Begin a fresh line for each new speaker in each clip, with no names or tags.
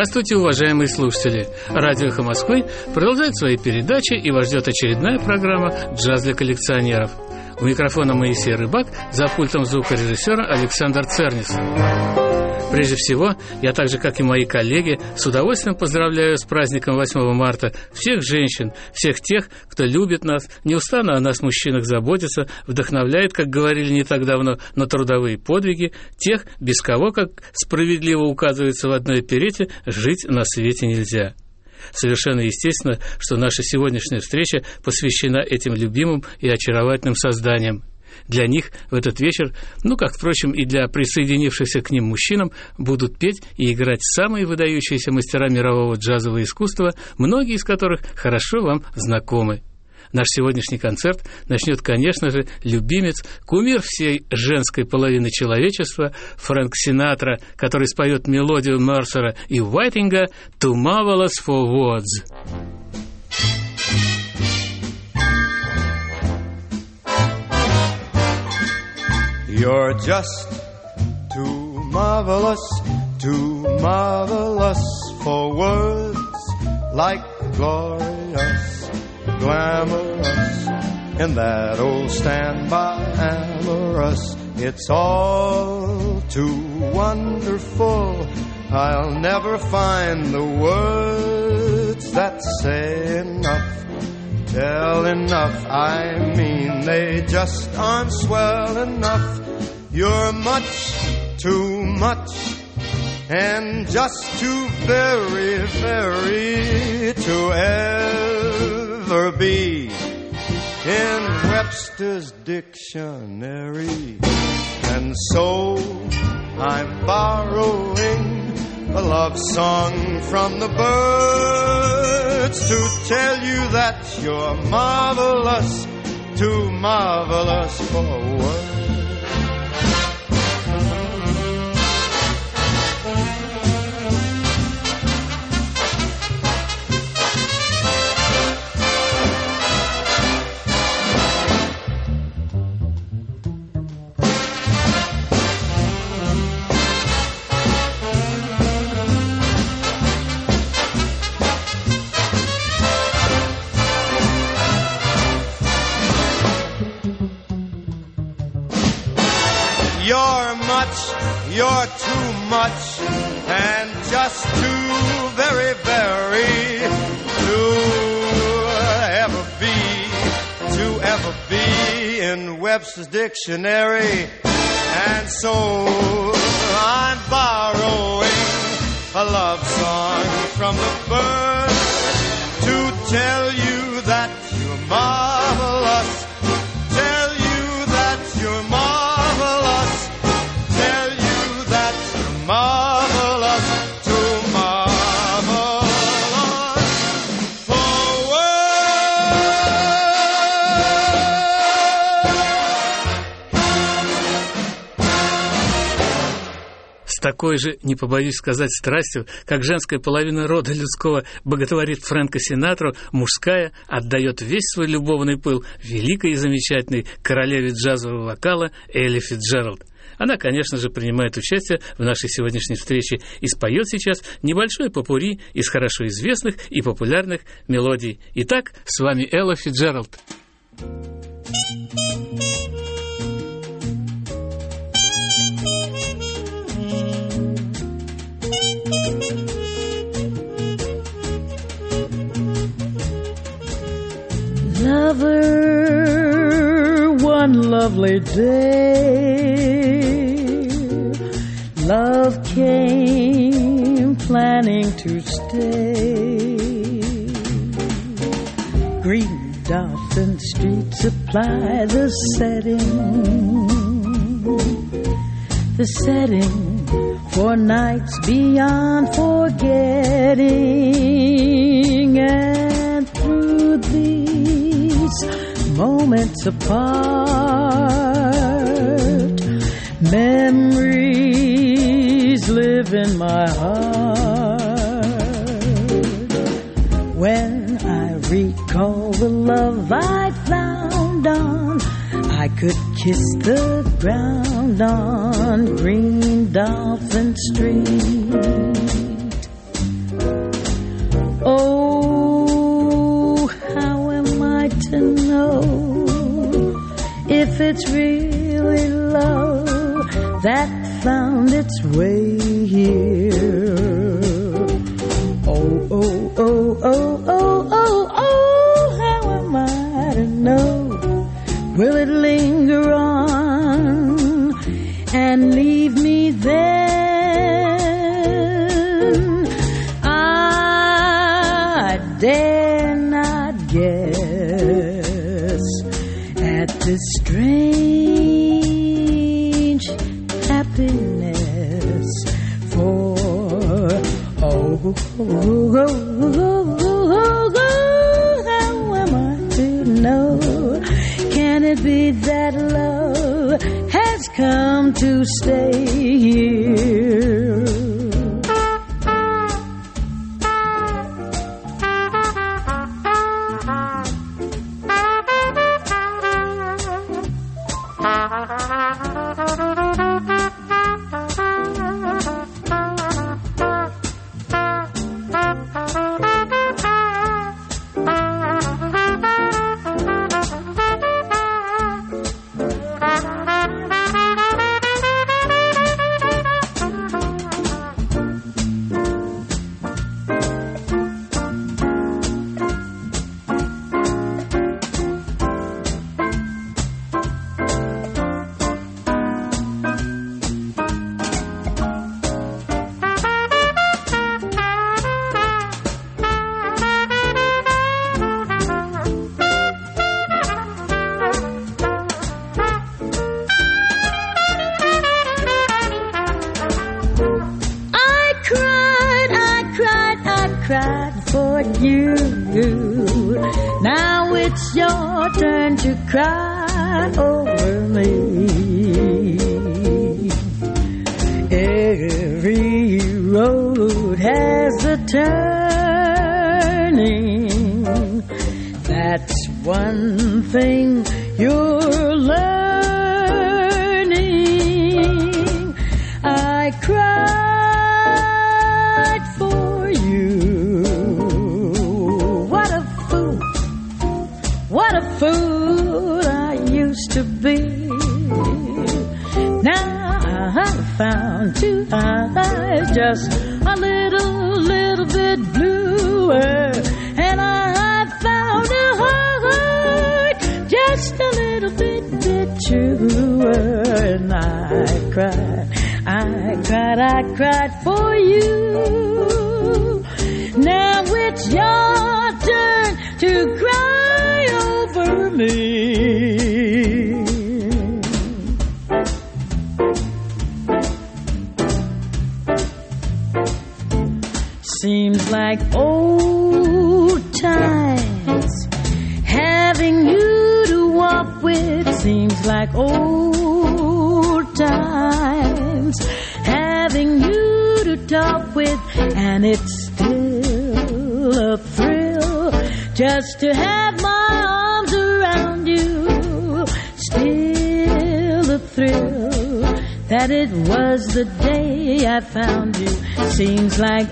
Здравствуйте, уважаемые слушатели! Радио «Эхо Москвы» продолжает свои передачи, и вас ждет очередная программа «Джаз для коллекционеров». У микрофона Моисей Рыбак, за пультом звукорежиссера Александр Цернис. Прежде всего, я так же, как и мои коллеги, с удовольствием поздравляю с праздником 8 марта всех женщин, всех тех, кто любит нас, неустанно о нас, мужчинах, заботится, вдохновляет, как говорили не так давно, на трудовые подвиги, тех, без кого, как справедливо указывается в одной оперете, жить на свете нельзя. Совершенно естественно, что наша сегодняшняя встреча посвящена этим любимым и очаровательным созданиям. Для них в этот вечер, как, впрочем, и для присоединившихся к ним мужчинам, будут петь и играть самые выдающиеся мастера мирового джазового искусства, многие из которых хорошо вам знакомы. Наш сегодняшний концерт начнет, конечно же, любимец, кумир всей женской половины человечества Фрэнк Синатра, который споет мелодию Мерсера и Уайтинга «Too Marvelous for Words».
You're just too marvelous for words, like glorious, glamorous, in that old standby amorous. It's all too wonderful. I'll never find the words that say enough. Tell enough, I mean they just aren't swell enough. You're much too much and just too very, very to ever be in Webster's dictionary. And so I'm borrowing a love song from the birds to tell you that you're marvelous, too marvelous for words. You're too much and just too very, very to ever be in Webster's dictionary. And so I'm borrowing a love song from the birds to tell you that you're marvelous, tell you that you're marvelous, tell you that you're marvelous, too marvelous for words.
С такой же, не побоюсь сказать, страстью, как женская половина рода людского боготворит Фрэнка Синатру, мужская отдает весь свой любовный пыл великой и замечательной королеве джазового вокала Элли Фицджеральд. Она, конечно же, принимает участие в нашей сегодняшней встрече и споет сейчас небольшое попурри из хорошо известных и популярных мелодий. Итак, с вами Элла Фицджеральд.
Lover, one lovely day, love came planning to stay. Green Dolphin Street supply the setting for nights beyond forgetting. And through these moments apart, memories live in my heart. When I recall the love I found on, I could kiss the ground on Green Dolphin Street. Oh, how am I to know if it's really love that found its way here? Oh, oh, oh, oh, oh, oh, oh, how am I to know? Will it linger on and leave me then? I dare not guess at this strange happiness. For oh, how am I to know? Can it be that love has come to stay here? Cried for you. Now it's your turn to cry over me. Every road has a turning. That's one thing you're learning. I cried for you. What a fool I used to be. Now I've found two eyes just a little bit bluer, and I've found a heart just a little bit truer. And I cried for you. Now it's your turn to cry over me. Seems like old times, having you to walk with. Seems like old times, having you to talk with. And it's still a thrill just to have my arms around you. Still a thrill that it was the day I found you. Seems like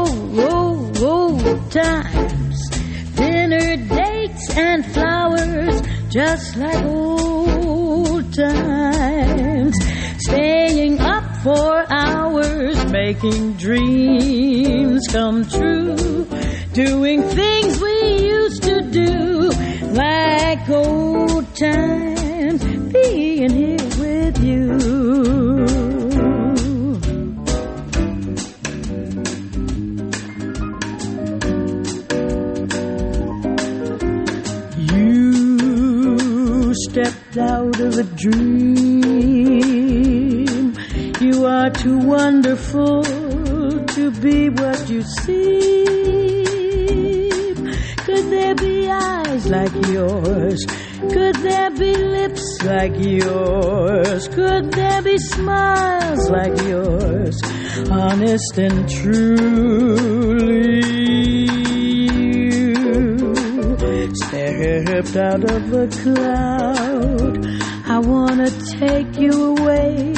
old times, dinner dates and flowers, just like old times. Staying up for hours, making dreams come true, doing things we used to do, like old times, being here with you. You stepped out of a dream. You are too wonderful to be what you seem. Could there be eyes like yours? Could there be lips like yours? Could there be smiles like yours? Honest and truly you stepped out of a cloud. I wanna take you away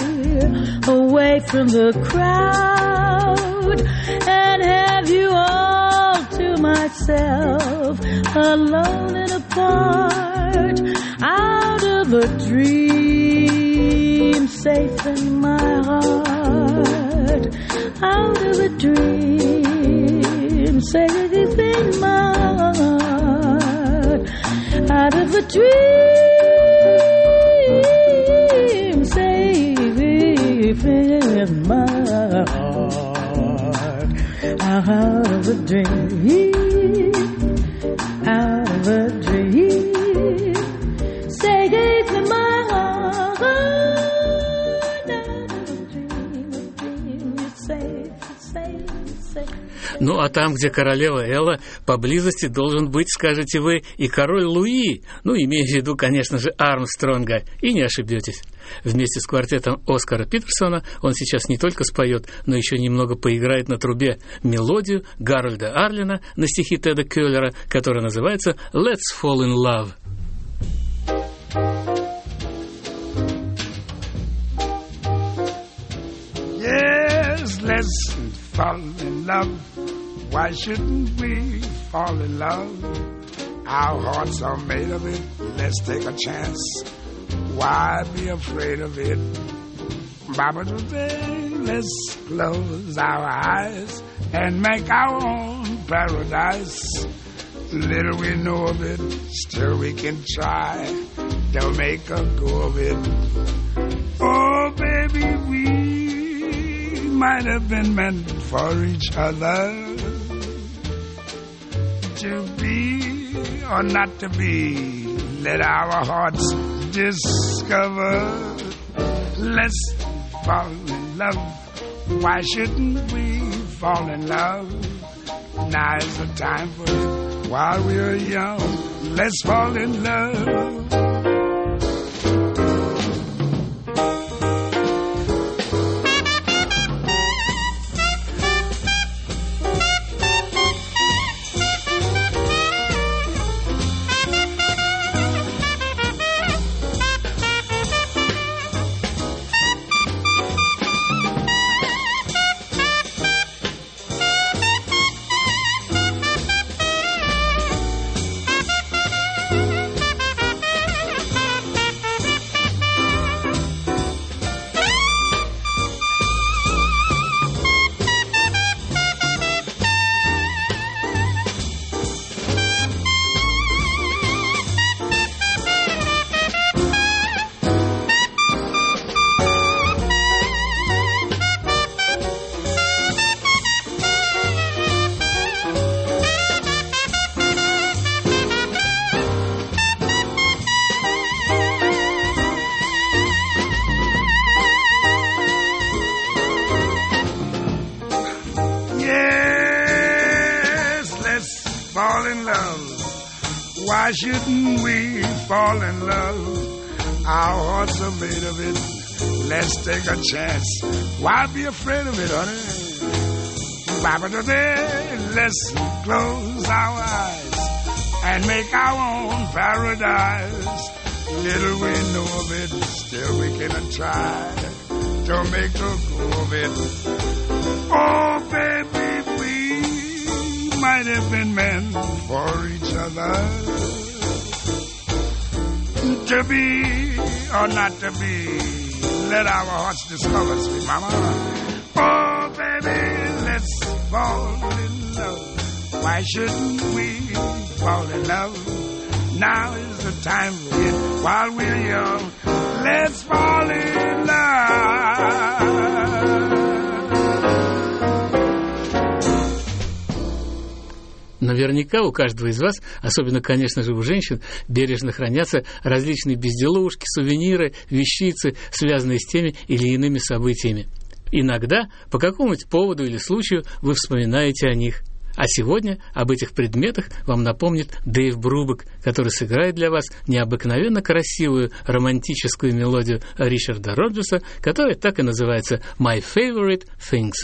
from the crowd, and have you all to myself alone and apart, out of a dream, safe in my heart, out of a dream, safe in my heart, out of a dream, safe in my heart, out of a dream, out of a dream, safe in my heart, out of a dream, safe.
Ну, а там, где королева Элла, поблизости должен быть, скажете вы, и король Луи. Ну, имея в виду, конечно же, Армстронга. И не ошибетесь. Вместе с квартетом Оскара Питерсона он сейчас не только споет, но еще немного поиграет на трубе мелодию Гарольда Арлина на стихи Теда Келлера, которая называется «Let's Fall in Love».
Yes, let's fall in love. Why shouldn't we fall in love? Our hearts are made of it. Let's take a chance. Why be afraid of it? Baba today, let's close our eyes and make our own paradise. Little we know of it, still we can try to make a go of it. Oh, baby, we might have been meant for each other, to be or not to be. Let our hearts discover. Let's fall in love. Why shouldn't we fall in love? Now is the time for it. While we're young, let's fall in love. Why shouldn't we fall in love? Our hearts are made of it. Let's take a chance. Why be afraid of it, honey? Baba today, let's close our eyes and make our own paradise. Little we know of it, still we can try to make a go of it. Oh, baby, we might have been meant for each other, to be or not to be. Let our hearts discover, sweet mama. Oh, baby, let's fall in love. Why shouldn't we fall in love? Now is the time for it while we're young. Let's fall in love.
Наверняка у каждого из вас, особенно, конечно же, у женщин, бережно хранятся различные безделушки, сувениры, вещицы, связанные с теми или иными событиями. Иногда, по какому-нибудь поводу или случаю, вы вспоминаете о них. А сегодня об этих предметах вам напомнит Дэйв Брубек, который сыграет для вас необыкновенно красивую романтическую мелодию Ричарда Роджерса, которая так и называется «My Favorite Things».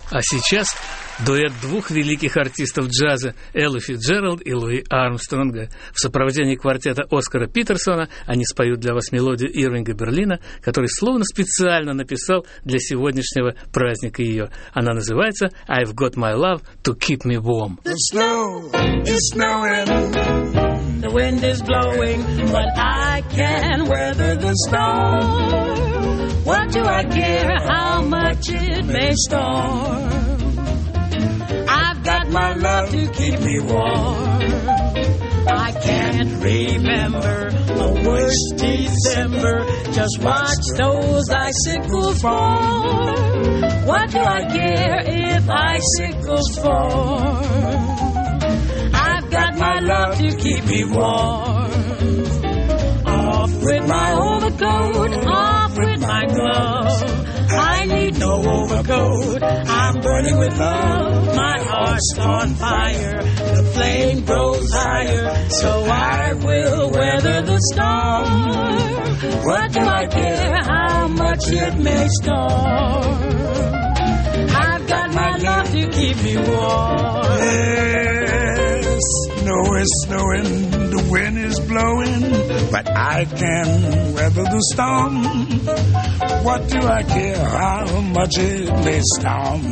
А сейчас дуэт двух великих артистов джаза Эллы Фицджеральд и Луи Армстронга. В сопровождении квартета Оскара Питерсона они споют для вас мелодию Ирвинга Берлина, который словно специально написал для сегодняшнего праздника ее. Она называется «I've got my love to keep me warm».
The snow is snowing,
The wind is blowing, but I can weather the storm. What do I care how much it may storm? I've got my love to keep me warm. I can't remember a worse December. Just watch those icicles fall. What do I care if icicles fall? I've got my love to keep me warm. Off with my overcoat, off with my gloves. I need no overcoat, I'm burning with love. My heart's on fire, the flame grows higher, so I will weather the storm. What do I care how much it may storm? I've got my love to keep me warm.
yes, snow is snowing, the wind is blowing, but I can weather the storm. What do I care how much it may storm?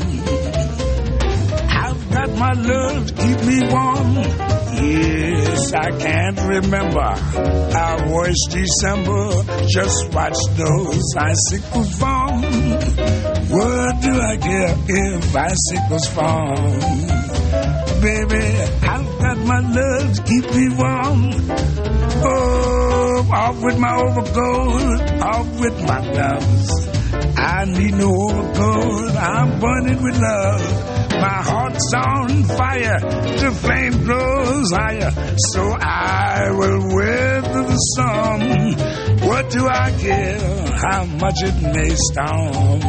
I've got my love to keep me warm. Yes, I can't remember our worst December. Just watch those icicles fall. What do I care if icicles fall? Baby, I've got my love to keep me warm. Oh, off with my overcoat, off with my gloves. I need no overcoat, I'm burning with love. My heart's on fire, the flame grows higher, so I will weather the storm. What do I care how much it may storm?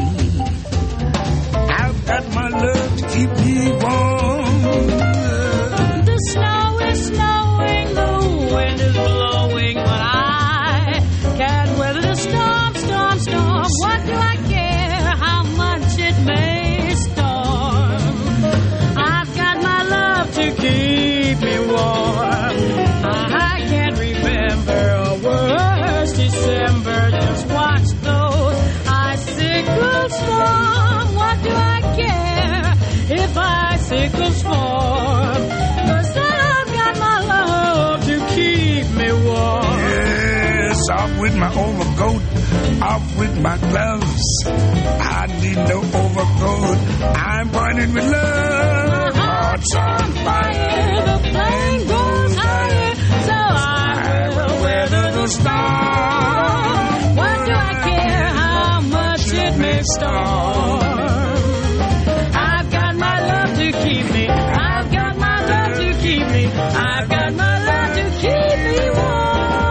I've got my love to keep me warm.
The snow is snowing, the wind is blowing, but I can't weather the storm, storm, storm. What do I care how much it may storm? I've got my love to keep me warm. I can't remember a worse December. Just watch those icicles form. What do I care if icicles form? 'Cause I've got my love to keep me warm.
Yes, off with my overcoat, off with my gloves. I need no overcoat, I'm burning with love.
My heart's on fire, the flame goes higher, so I will weather the storm. What do I care how much it may storm? I've got my love to keep me, I've got my love to keep me, I've got my love to keep me warm.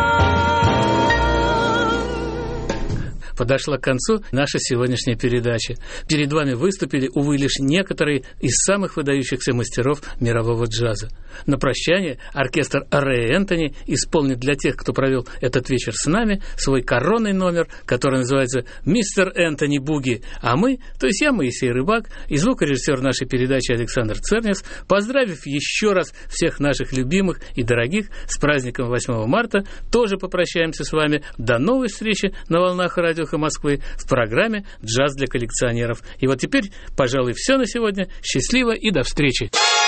Подошла к концу наша сегодняшняя передача. Перед вами выступили, увы, лишь некоторые из самых выдающихся мастеров мирового джаза. На прощание оркестр Рэя Энтони исполнит для тех, кто провел этот вечер с нами, свой коронный номер, который называется «Мистер Энтони Буги». А мы, то есть я, Моисей Рыбак, и звукорежиссер нашей передачи Александр Цернес, поздравив еще раз всех наших любимых и дорогих с праздником 8 марта, тоже попрощаемся с вами. До новой встречи на волнах радио Москвы в программе «Джаз для коллекционеров». И вот теперь, пожалуй, все на сегодня. Счастливо и до встречи!